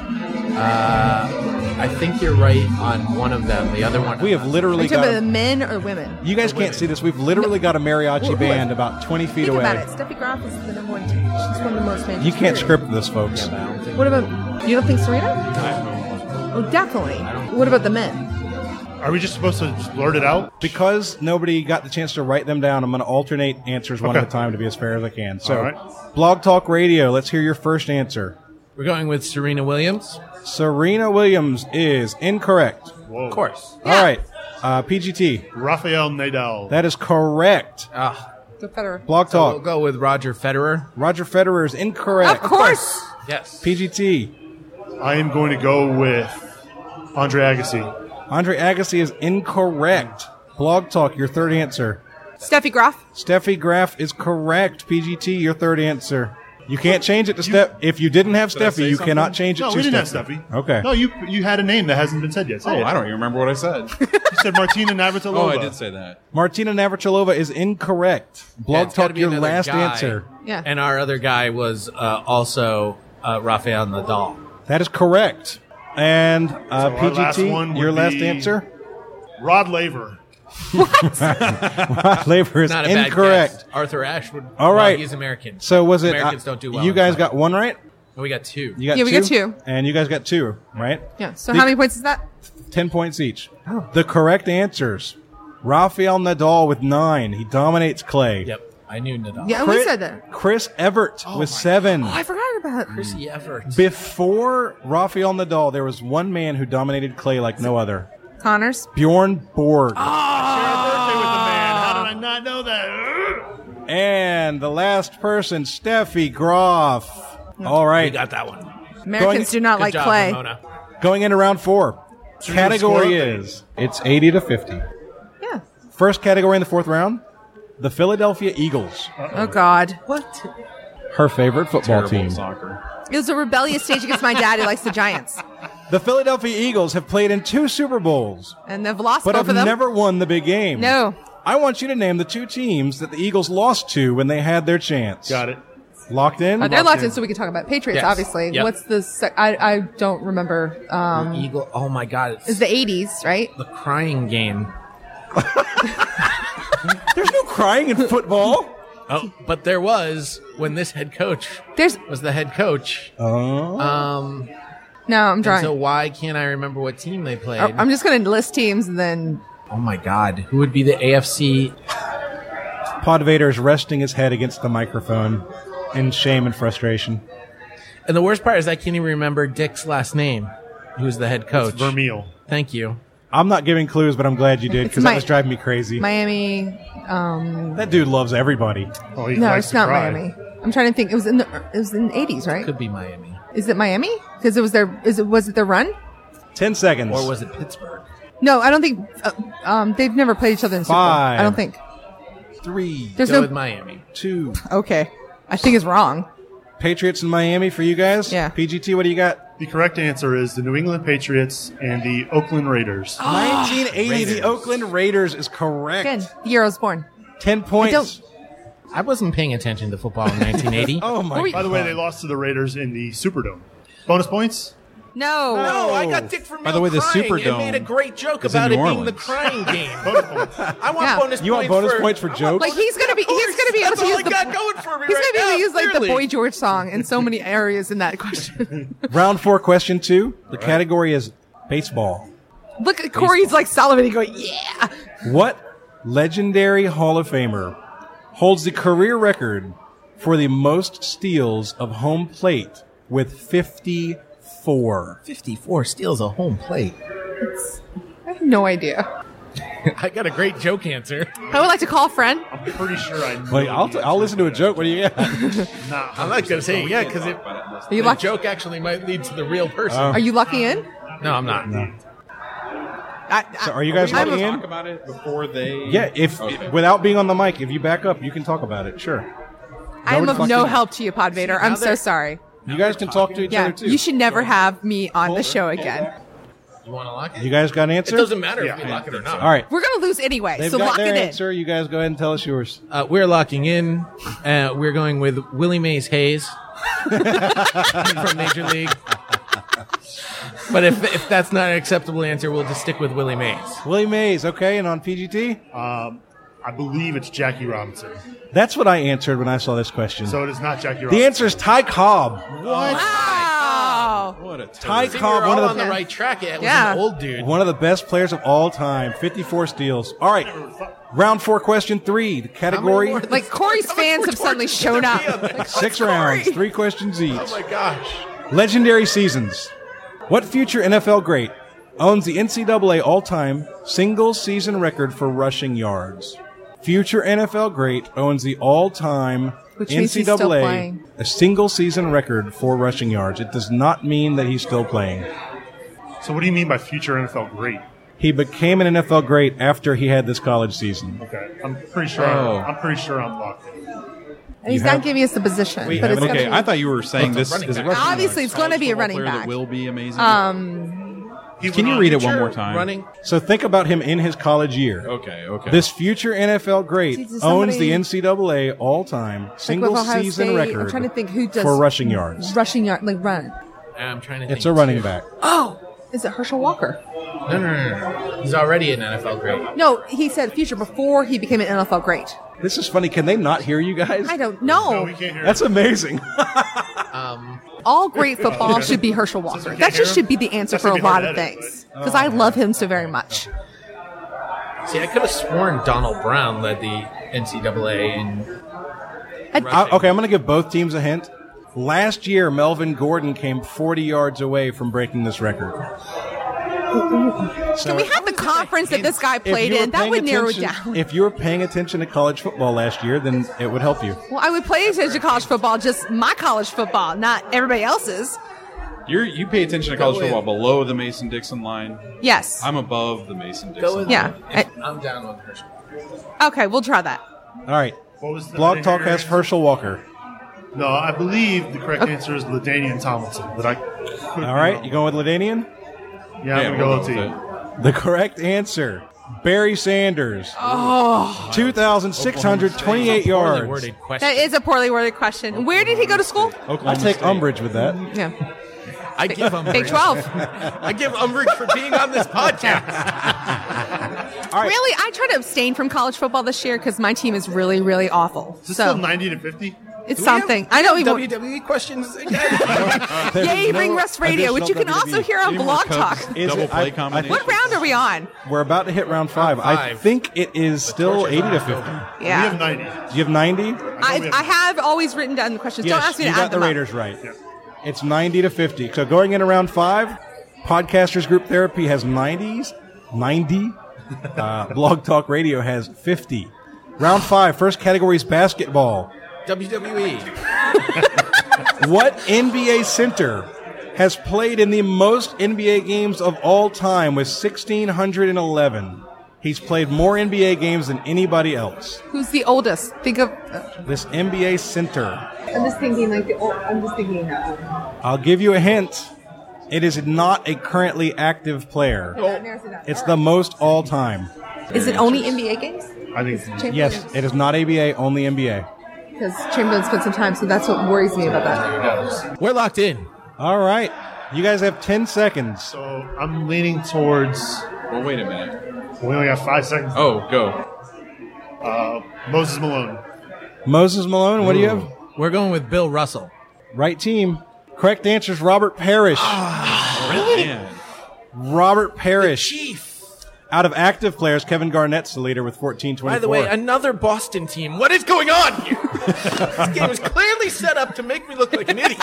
I think you're right on one of them. The other one. We have Are literally you talking got. about the men or women? You guys can't see this. We've literally got a mariachi Who- band about 20 feet Think away. about it. Steffi Graf is the number 1. She's one of the most famous. You can't players. script this, folks. But I don't think- What about... You don't think Serena? Oh, definitely. What about the men? Are we just supposed to just blurt it out? Because nobody got the chance to write them down, I'm going to alternate answers one Okay. at a time to be as fair as I can. So, All right. Blog Talk Radio, let's hear your first answer. We're going with Serena Williams. Serena Williams is incorrect. Whoa. Of course. Yeah. All right. PGT, Rafael Nadal. that is correct. The Federer. Blog So we'll Talk, go with Roger Federer. Roger Federer is incorrect. Of course. Yes. PGT, I am going to go with Andre Agassi. Andre Agassi is incorrect. Blog Talk, your third answer. Steffi Graf. Steffi Graf is correct. PGT, your third answer. You can't change it to Steph. If you didn't have I Steffi, say you something? cannot change it No, to we didn't Steffi. have Steffi. Okay. No, you had a name that hasn't been said yet. Say Oh, it. I don't even remember what I said. You said Martina Navratilova. Oh, I did say that. Martina Navratilova is incorrect. Blog it's gotta Talk, be your another last guy. answer. Yeah. And our other guy was also Rafael Nadal. That is correct. And our last one PGT, would your last be- answer. Rod Laver. Labor is Not a bad incorrect. guess. Arthur Ashe would. All right. Well, he's American. So was it? Americans don't do well. You in guys tennis. got one right. We got 2. You got Yeah, two? we got 2. And you guys got 2, right? Yeah. So The- how many points is that? 10 points each. The correct answers. Rafael Nadal with 9. He dominates clay. Yep. I knew Nadal. Yeah, we said that. Chris Evert with 7. Oh, I forgot about Chrissy Everett. Before Rafael Nadal, there was one man who dominated clay like no other. Connors. Bjorn Borg. Share a birthday with the man. How did I not know that? And the last person, Steffi Graf. All We right. got that one. Americans do not Good like job, clay. Ramona. Going into round 4. score Category update. is, it's 80 to 50. Yeah. First category in the 4th round, the Philadelphia Eagles. Oh, God. What? Her favorite football Terrible team. soccer. It was a rebellious stage against my dad who likes the Giants. The Philadelphia Eagles have played in 2 Super Bowls, And they've lost but both have of them. never won the big game. No. I want you to name the 2 teams that the Eagles lost to when they had their chance. Got it. Locked in? They're locked in, so we can talk about Patriots, Yes. obviously. Yep. What's the... I don't remember. Eagle. Oh my God! It's It's the 80s, right? the crying game. There's no crying in football. Oh, but there was when this head coach There's was the head coach. Oh. no. I'm drawing. So why can't I remember what team they played? I'm just going to list teams and then. Oh my God, who would be the AFC? Pod Vader is resting his head against the microphone in shame and frustration. And the worst part is I can't even remember Dick's last name, who's the head coach. Vermeil. Thank you. I'm not giving clues, but I'm glad you did because that Mi- was driving me crazy. Miami. That dude loves everybody. Oh, he No, likes it's to not cry. Miami. I'm trying to think. It was in the 80s, right? Could be Miami. Is it Miami? Because it was was it their run? 10 seconds. Or was it Pittsburgh? No, I don't think. They've never played each other in the Super Bowl. 5. I don't think. 3, There's Go no. with Miami. 2. Okay, I think it's wrong. Patriots in Miami for you guys? Yeah. PGT, what do you got? The correct answer is the New England Patriots and the Oakland Raiders. 1980, the Oakland Raiders is correct. Again, the year I was born. 10 points. I wasn't paying attention to football in 1980. Oh, my By the way, they lost to the Raiders in the Superdome. Bonus points? No. No, I got Dick from By the way, the Superdome and made a great joke is in about New it being the Orleans. crying game. Bonus points. I want Yeah. bonus You want points bonus points for I want jokes? Like he's gonna be able That's to all use I the. got going for me He's right gonna be able now, to use like the clearly. Boy George song in so many areas in that question. Round 4, question 2. The category is baseball. Look at Corey's like salivating, going, yeah. What legendary Hall of Famer holds the career record for the most steals of home plate with 54? 54 steals a home plate. I have no idea. I got a great joke answer. I would like to call a friend. I'm pretty sure I know. Wait, the I'll listen to a joke. What do you got? answer. I'm not going to say it yet because Are you the lucky? joke actually might lead to the real person. Are you lucky in? No, I'm not. So are you guys I'm looking Talk in? about it before they. Yeah, if Okay. without being on the mic, if you back up, you can talk about it. Sure. I am Nobody of fucking- no help to you, Pod Vader. I'm now so they're- sorry. You guys can talk to each Yeah, other too. you should never have me on the show again. You want to lock it? You guys got an answer? It doesn't matter if we lock it or not. All right. We're gonna lose anyway, They've so got lock their it in. answer. You guys go ahead and tell us yours. We're locking in. We're going with Willie Mays Hayes from Major League. But if that's not an acceptable answer, we'll just stick with Willie Mays. Willie Mays, okay, and on PGT? I believe it's Jackie Robinson. That's what I answered when I saw this question. So it is not Jackie the Robinson. answer is Ty Cobb. Wow. What a Ty See, Cobb, we were one all of on the the right track. It was Yeah. an old dude. one of the best players of all time. 54 steals. All right. Round 4, question 3. The category, more- Like Corey's fans have suddenly shown up. 6 rounds, 3 questions each. Oh my gosh. Legendary seasons. What future NFL great owns the NCAA all-time single-season record for rushing yards? Future NFL great owns the all-time Which means he's still NCAA playing. a single-season record for rushing yards. It does not mean that he's still playing. So what do you mean by future NFL great? He became an NFL great after he had this college season. Okay, I'm pretty sure. Oh. I'm pretty sure I'm locked in. And he's You not have- giving us the position, but it's Okay, gonna I be, thought you were saying It's a this running is a back. rushing Obviously, it's yards. gonna be a College running football back. player that will be amazing. Can you read it one more time? Running. So think about him in his college year. Okay. This future NFL great Is owns somebody- the NCAA all-time like with single-season Ohio State. record I'm trying to think who does for rushing yards. rushing yard, like run. I'm trying to think. It's a running too. back. Oh, is it Herschel Walker? No. He's already an NFL great. No, he said future before he became an NFL great. This is funny. Can they not hear you guys? I don't No, know. we can't hear. That's amazing. All great football should be Herschel Walker. can't That hear just him? should be the answer That's for a gonna be hard lot of to edit, things. Because I love him so very much. See, I could have sworn Donald Brown led the NCAA in Okay, I'm going to give both teams a hint. Last year, Melvin Gordon came 40 yards away from breaking this record. Can we have the conference that this guy If played you were in? That paying would narrow it attention- down. If you were paying attention to college football last year, then it would help you. Well, I would play attention to college football, just my college football, not everybody else's. You pay attention to college football below the Mason-Dixon line. Yes. I'm above the Mason-Dixon Go with line. Yeah. I'm down with Herschel. Okay, we'll try that. All right. What was the Blog Talk has Herschel Walker. No, I believe the correct answer is LaDainian Tomlinson. But I could All right, you going with LaDainian? Yeah, I'm we'll gonna go go with LT. The correct answer, Barry Sanders. 2,628 Poorly yards. worded question. That is a poorly worded question. Where did he go to school? Oklahoma I take State. umbrage with that. Yeah. I give umbrage. Big 12. I give umbrage for being on this podcast. right. Really, I try to abstain from college football this year because my team is really, really awful. Is this So still 90 to 50? it's something. I know we won't. WWE questions again. Yay, Ring Rust Radio, which you can also hear on Any more Blog Talk. Cubs Is double it- play I- combination? What round are we on? We're about to hit round 5. I five. think it is still 80 to 50. We have Yeah. 90. Do you have 90? I have always written down the questions. Don't ask me to you add got the them up. Raiders right. It's 90 to 50. So going into round 5, Podcasters Group Therapy has 90. Blog Talk Radio has 50. Round 5, first category is basketball. WWE. What NBA center has played in the most NBA games of all time with 1,611? He's played more NBA games than anybody else. Who's the oldest? Think of. This NBA center. I'm just thinking like the old. I'm just thinking. I'll give you a hint. It is not a currently active player. It's the most all time. Is it only NBA games? I think Yes, it is not ABA, only NBA. Because Chamberlain spent some time, so that's what worries me about that. We're locked in. All right. You guys have 10 seconds. so. I'm leaning towards. Well, wait a minute. We only got 5 seconds. Oh, go. Moses Malone. Moses Malone, what do you have? We're going with Bill Russell. Right team. Correct answer is Robert Parrish. Man. Robert Parrish. Chief. Out of active players, Kevin Garnett's the leader with 14-24. By the way, another Boston team. What is going on here? This game was clearly set up to make me look like an idiot.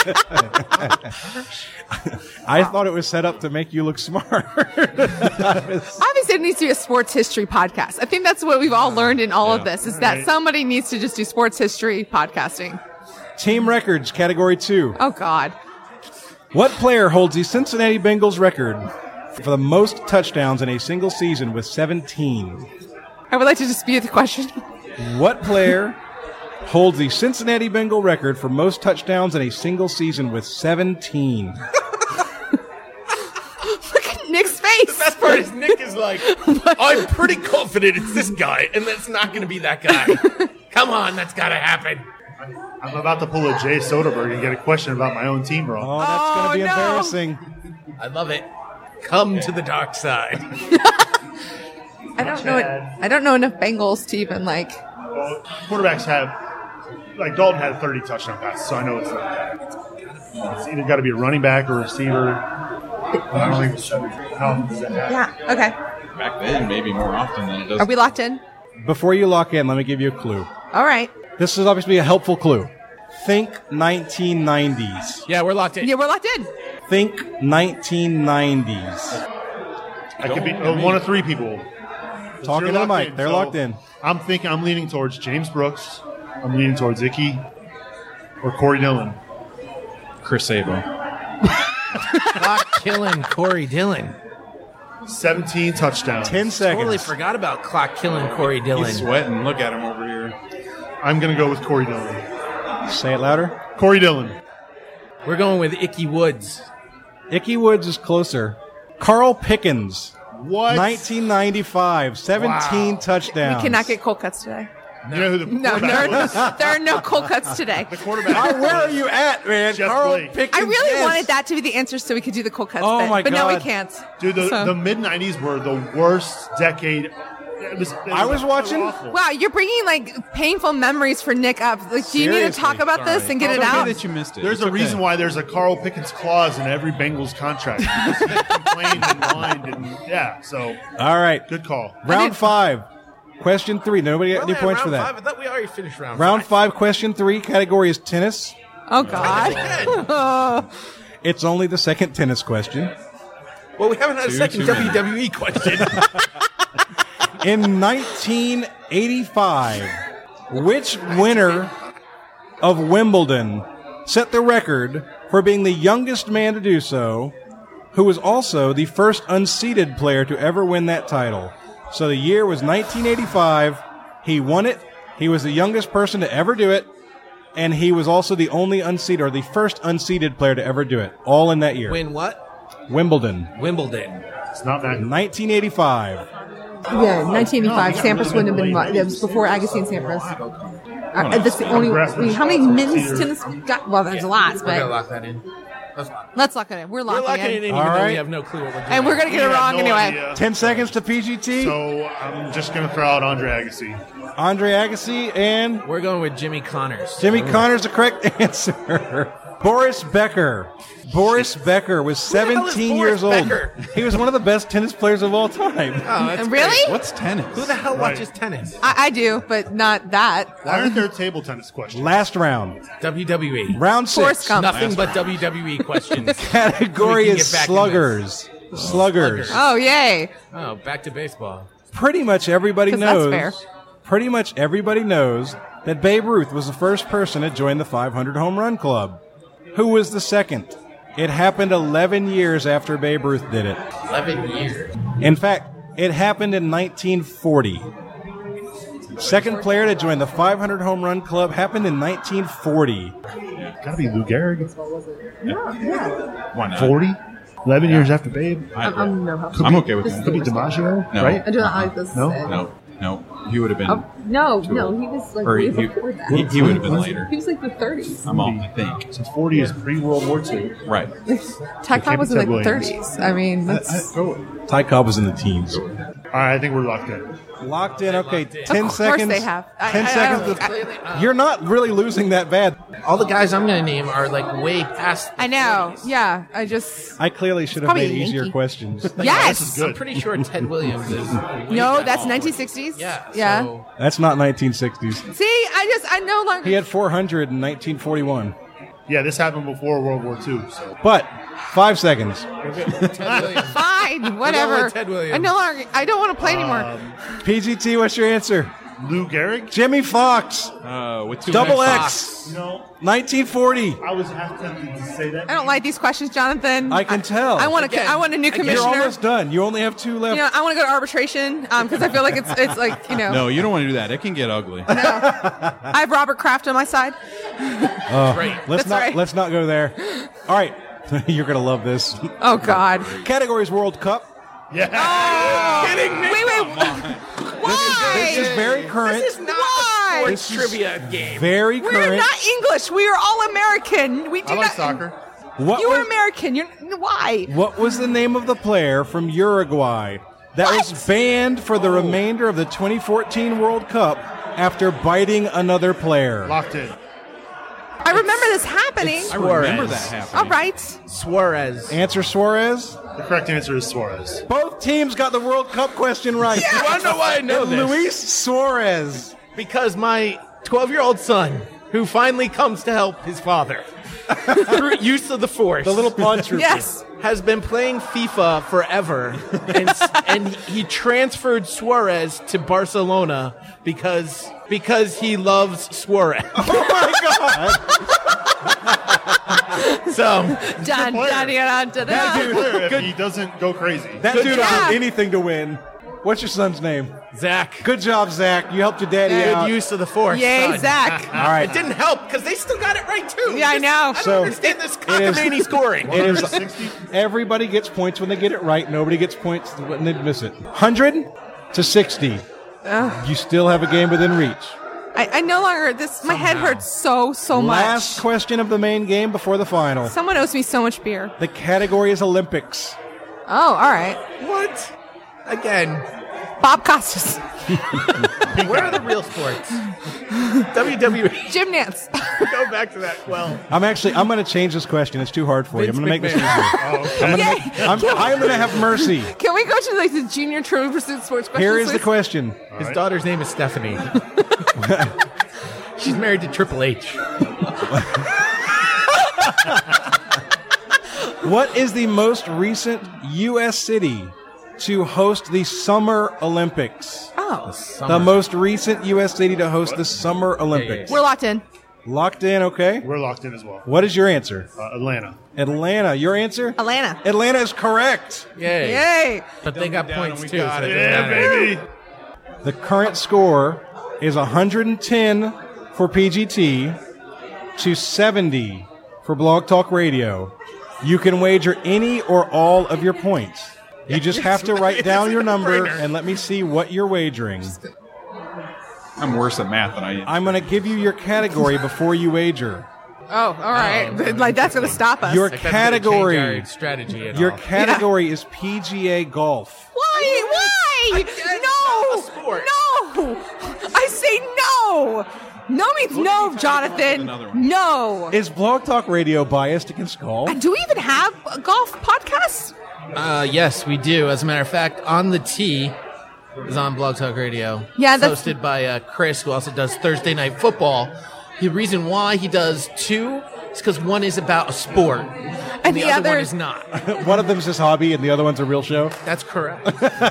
I thought it was set up to make you look smart. Obviously, it needs to be a sports history podcast. I think that's what we've all learned in all of this: is that somebody needs to just do sports history podcasting. Team records, category 2. Oh God. What player holds the Cincinnati Bengals record for the most touchdowns in a single season with 17? I would like to dispute the question. What player holds the Cincinnati Bengal record for most touchdowns in a single season with 17? Look at Nick's face. Best part is Nick is like, I'm pretty confident it's this guy, and that's not going to be that guy. Come on, that's got to happen. I'm about to pull a Jay Soderbergh and get a question about my own team wrong. Oh, that's going to be no. embarrassing. I love it. Come to the dark side. I don't know enough Bengals to even like. Well, quarterbacks have, like Dalton had 30 touchdown passes, so I know it's either got to be a running back or a receiver. I don't think it's how often does that happen? Yeah. Okay. Back then, maybe more often than it does. Are we locked in? Before you lock in, let me give you a clue. All right. This is obviously a helpful clue. Think 1990s. Yeah, we're locked in. Yeah, we're locked in. Think 1990s. I could be one of 3 people. Talking to You're the locked mic. in, They're so locked in. I'm leaning towards James Brooks. I'm leaning towards Icky or Corey Dillon. Chris Sabo. Clock killing Corey Dillon. 17 touchdowns. 10 seconds. Totally forgot about clock killing Corey Dillon. He's sweating. Look at him over here. I'm going to go with Corey Dillon. Say it louder. Corey Dillon. We're going with Icky Woods. Icky Woods is closer. Carl Pickens. What? 1995. 17 touchdowns. We cannot get cold cuts today. You know who the No, quarterback was? there are no cold cuts today. The quarterback. Where are you at, man? Jeff Carl Blake. Pickens. I really yes. wanted that to be the answer so we could do the cold cuts Oh bit, my but now we God. can't. Dude, So- the mid-90s were the worst decade. I was watching- awful. Wow, you're bringing like painful memories for Nick up. Like, do you need to Seriously. talk about this and get It's it okay out? that you missed it. There's It's a reason okay. why there's a Carl Pickens clause in every Bengals contract. Because he complained and whined and yeah, so All right. good call. Round 5. Question 3. Nobody got We're any only points at for round that. 5. I thought we already finished round Round 5, question 3. Category is tennis. Oh God. It's only the second tennis question. Well, we haven't had a second too many. WWE question. In 1985, which winner of Wimbledon set the record for being the youngest man to do so, who was also the first unseeded player to ever win that title? So the year was 1985. He won it. He was the youngest person to ever do it. And he was also the only unseeded, or the first unseeded player to ever do it. All in that year. Win what? Wimbledon. Wimbledon. It's not that. 1985. Yeah, 1985. Sampras wouldn't have been. That was before Agassi and Sampras. That's the only. I mean, how many men's tennis got? Well, there's lots, We're gonna but lock that in. Let's lock it in. We're We're locking locking it in, even All though right. we have no clue what we're doing. And we're going to get it We have wrong no anyway. idea. 10 seconds to PGT. So I'm just going to throw out Andre Agassi. Andre Agassi and We're going with Jimmy Connors. Jimmy Connors, the correct answer. Boris Becker. Boris Becker was the hell is 17 Boris years old. Becker? He was one of the best tennis players of all time. Oh, that's Really? What's tennis? Who the hell watches tennis? I do, but not that. Why aren't there table tennis questions? Last round. WWE. Round Forrest 6. Gump. Nothing but WWE questions. Category We can is get back in sluggers. Sluggers. Oh, yay. Oh, back to baseball. Pretty much everybody 'Cause that's knows. fair. Pretty much everybody knows that Babe Ruth was the first person to join the 500 home run club. Who was the second? It happened 11 years after Babe Ruth did it. 11 years. In fact, it happened in 1940. Second player to join the 500 home run club happened in 1940. Gotta be Lou Gehrig. Why not? 40? 11 years after Babe. I'm no. okay with that. Could be DiMaggio, No. right? I do not like this. No? No, he would have been. No, Too old. he was like or way he before that. he would have been later. He was like the 30s. I'm off, I think. So 40 is pre-World War II. Right. Ty Cobb was in like Ted the Williams. 30s. I mean, that's, Ty Cobb was in the teens. All right, I think we're locked in. Locked in. Okay, 10 course seconds. they have. 10 seconds. You're not really losing that bad. All the guys I'm going to name are like way past. I know. Yeah, I just. I clearly should have Probably made easier Yankee. questions. Yes. I'm pretty sure Ted Williams is. No, that's 1960s. Yeah. Yeah. So That's not 1960s. See, I no longer. He had 400 in 1941. Yeah, this happened before World War II. So But 5 seconds. Ted Williams. Fine, whatever. with Ted Williams. I no longer. I don't want to play anymore. PGT, what's your answer? Lou Gehrig? Jimmy Fox. With two Double X. X. You know, 1940. I was half tempted to say that. I don't like these questions, Jonathan. I can tell. I want to. Again, I want a new You're commissioner. almost done. You only have 2 left. You know, I want to go to arbitration because I feel like it's like No, you don't want to do that. It can get ugly. I have Robert Kraft on my side. Great. let's That's not right. let's not go there. All right. You're going to love this. Oh God. Categories World Cup. Yeah. Kidding me? Wait. Why? This is very current. This is not Why? a sports trivia game. Very We're current. not English. We are all American. We do I like not. soccer. What You are was, American. You're why? what was the name of the player from Uruguay that was What? banned for the remainder of the 2014 World Cup after biting another player? Locked in. I remember this happening. I remember Suarez. that happening. All right. Suarez. Answer Suarez. The correct answer is Suarez. Both teams got the World Cup question right. You want to know why I know this? Luis Suarez. Because my 12-year-old son, who finally comes to help his father through use of the Force, The little pawn trooper. Yes. has been playing FIFA forever, and he transferred Suarez to Barcelona because he loves Suarez. Oh my God. So Dun, player. dun, dun, dun, That dun. dude, If he doesn't go crazy. that dude will job. do anything to win. What's your son's name? Zach, Good job, Zach. You helped your daddy good out. use of the Force. Yay, son. Zach. All right. It didn't help because they still got it right too. Yeah, I know. I don't So, understand this it is- cockamamie scoring. It is 160? everybody gets points when they get it right. Nobody gets points when they miss it. 100 to 60. You still have a game within reach. I no longer. My head hurts so Last much. question of the main game before the final. Someone owes me so much beer. The category is Olympics. Oh, all right. What? Again, Bob Costas. where are the real sports? WWE. Jim Nance. Go back to that. Well, I'm going to change this question. It's too hard for you. I'm Vince going to make this McMahon. easier. Yay. I'm going to have mercy. Can we go to like the Junior Trivial Pursuit sports questions? Here is the please? question. his daughter's name is Stephanie. She's married to Triple H. What is the most recent U.S. city to host the Summer Olympics? Oh, The most recent U.S. city to host the Summer Olympics. we're locked in. Locked in, okay? We're locked in as well. What is your answer? Atlanta. Atlanta. Your answer? Atlanta. Atlanta is correct. Yay. Yay. But they got points too. got so it. it doesn't Yeah, matter. baby. The current score is 110 for PGT to 70 for Blog Talk Radio. You can wager any or all of your points. You just have to write down your number and let me see what you're wagering. I'm worse at math than I am. I'm going to give you your category before you wager. Oh, all right. Like, that's going to stop us. Your Like, that's gonna change category. our strategy and Your all. category is PGA golf. Why? No! a sport. No! I say no! No means no, Jonathan. another one. No. Is Blog Talk Radio biased against golf? Do we even have a golf podcast? Yes, we do. As a matter of fact, On the Tee is on Blog Talk Radio. Yeah, It's that's- hosted by Chris, who also does Thursday Night Football. The reason why he does two is because one is about a sport, and the other one is not. One of them's his hobby, and the other one's a real show. That's correct.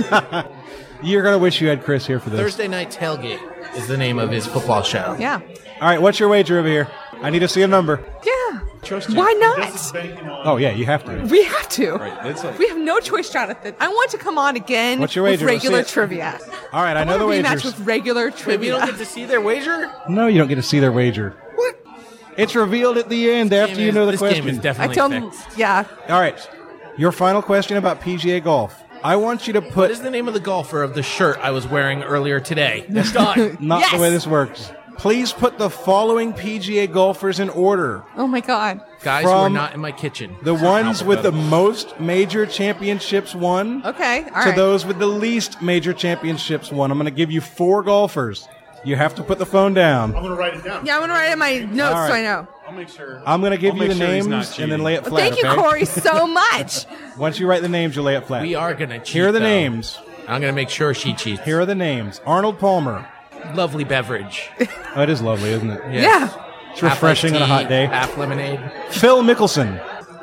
You're gonna wish you had Chris here for this. Thursday Night Tailgate is the name of his football show. Yeah. All right, what's your wager over here? I need to see a number. Yeah. Trust you. Why This is not? banking on- Oh yeah, you have to. We have to. Right. It's like, We have no choice, Jonathan. I want to come on again What's your with wager? Let's regular see it. trivia. All right, I know the want to rematch wagers. with regular Wait, we trivia. don't get to see their wager? No, you don't get to see their wager. What? It's revealed at the end after you know the this question. game is I definitely tell them, fixed. yeah. All right, your final question about PGA golf. I want you to What put is the name of the golfer of the shirt I was wearing earlier today? It's done. not Yes! the way this works. Please put the following PGA golfers in order. Oh my God. Guys who are From not in my kitchen. The ones with the most major championships won Okay. All to right. those with the least major championships won. I'm going to give you 4 golfers. You have to put the phone down. I'm going to write it down. Yeah, I'm gonna write it in my notes All right. so I know. I'll make sure. I'm going to give I'll you the make sure he's not names and then cheating. lay it Well, flat. thank you, okay? Corey, so much. Once you write the names, you lay it flat. We are going to cheat. Here are the though. names. I'm going to make sure she cheats. Here are the names. Arnold Palmer. Lovely beverage. Oh, it is lovely, isn't it? Yeah. It's refreshing on a hot day. Half lemonade. Phil Mickelson.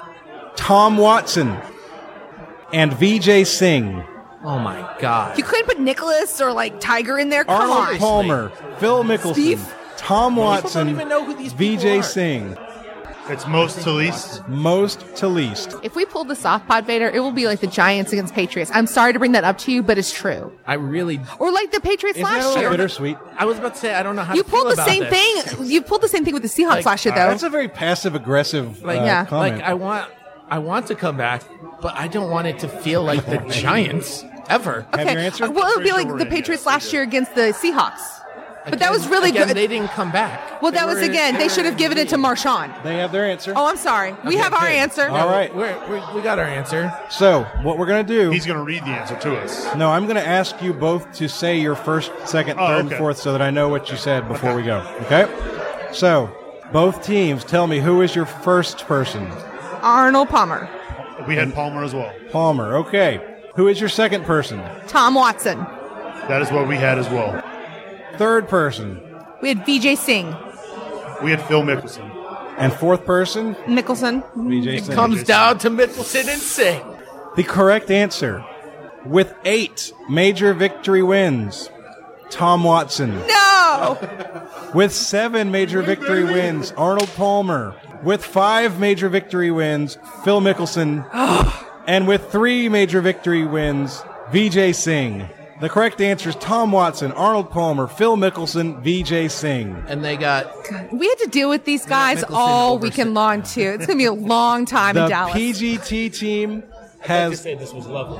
Tom Watson. And Vijay Singh. Oh my God. You couldn't put Nicholas or like Tiger in there. Come Arnold on. Palmer. Phil Mickelson. Steve? Tom People Watson. don't even know who these people Vijay are. Singh. It's most to least. Most to least. If we pulled this off, Pod Vader, it will be like the Giants against Patriots. I'm sorry to bring that up to you, but it's true. I really. Or like the Patriots Isn't that a last little year. bittersweet? I was about to say I don't know how You to feel pulled the about same this. thing. You pulled the same thing with the Seahawks last year, though. That's a very passive-aggressive Like, yeah. comment. Like I want to come back, but I don't want it to feel like the Giants ever. Have your answer? Well, it would be Pretty like sure we're the in, Patriots yes, we last did. year against the Seahawks. But that was really Again, good. They didn't come back. Well, that was again. They should have given it to Marshawn. They have their answer. Oh, I'm sorry. We have our good. answer. All right. We got our answer. So, what we're going to do... He's going to read the answer to us. No, I'm going to ask you both to say your first, second, Oh, third, and okay. fourth so that I know what you said before we go. Okay? So, both teams, tell me, who is your first person? Arnold Palmer, We had Palmer as well. Palmer. Okay. Who is your second person? Tom Watson. That is what we had as well. Third person? We had Vijay Singh, We had Phil Mickelson. And fourth person? Nicholson. VJ Singh. Comes down to Mickelson and Singh. The correct answer. With 8 major victory wins, Tom Watson. No. With 7 major victory wins, Arnold Palmer. With 5 major victory wins, Phil Mickelson. And with 3 major victory wins, Vijay Singh. The correct answer is Tom Watson, Arnold Palmer, Phil Mickelson, Vijay Singh. And they got We had to deal with these guys Mickelson all over weekend long too. It's gonna be a long time The in Dallas. PGT team has... say this was lovely.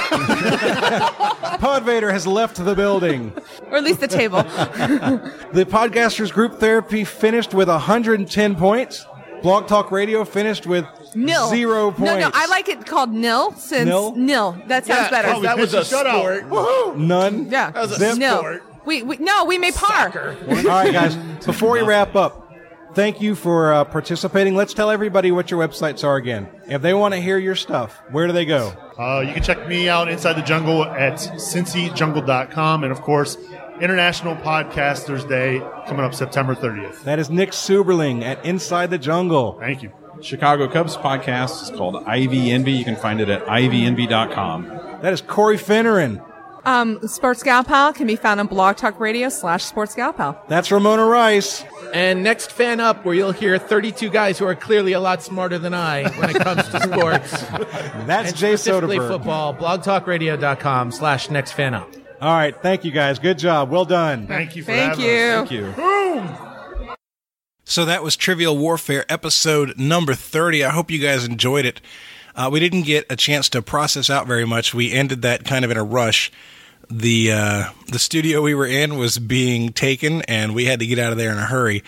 Pod Vader has left the building. Or at least the table. The Podcasters Group Therapy finished with 110 points. Blog Talk Radio finished with Nil. 0 points. No, I like it called nil since Nil? That sounds better. we That was a pitched a shutout. sport. None. Yeah. That was a Zip. Nil. sport. We made par. All right, guys. Before we wrap up, thank you for participating. Let's tell everybody what your websites are again. If they want to hear your stuff, where do they go? You can check me out Inside the Jungle at cincyjungle.com. And, of course, International Podcasters Day coming up September 30th. That is Nick Suberling at Inside the Jungle. Thank you. Chicago Cubs podcast is called Ivy Envy. You can find it at ivyenvy.com. That is Corey Finneran. Sports Gal Pal can be found on Blog Talk Radio /Sports Gal Pal. That's Ramona Rice. And next fan up, where you'll hear 32 guys who are clearly a lot smarter than I when it comes to sports. That's And Jay specifically Soderbergh. football. blogtalkradio.com /next fan up. All right. Thank you, guys. Good job. Well done. Thank you for Thank having you. us. Thank you. So that was Trivial Warfare episode number 30. I hope you guys enjoyed it. We didn't get a chance to process out very much. We ended that kind of in a rush. The studio we were in was being taken, and we had to get out of there in a hurry.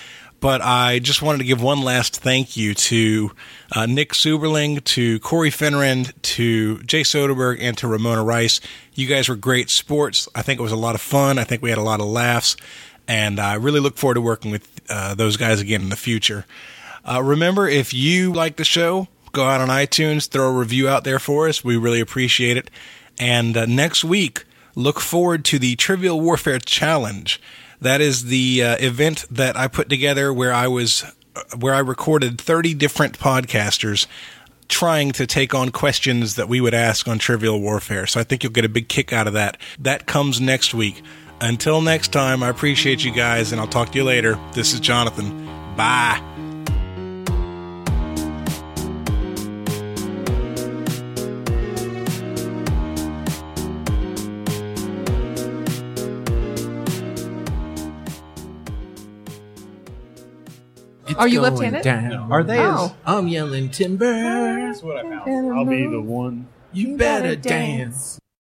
But I just wanted to give one last thank you to Nick Suberling, to Corey Finrend, to Jay Soderberg, and to Ramona Rice. You guys were great sports. I think it was a lot of fun. I think we had a lot of laughs. And I really look forward to working with those guys again in the future. Remember, if you like the show, go out on iTunes, throw a review out there for us. We really appreciate it. And next week, look forward to the Trivial Warfare Challenge. That is the event that I put together where I recorded 30 different podcasters trying to take on questions that we would ask on Trivial Warfare. So I think you'll get a big kick out of that. That comes next week. Until next time, I appreciate you guys, and I'll talk to you later. This is Jonathan. Bye. Are you going left-handed? down. Are they? Oh. I'm yelling timber. That's what I found. I'll be the one. You better dance.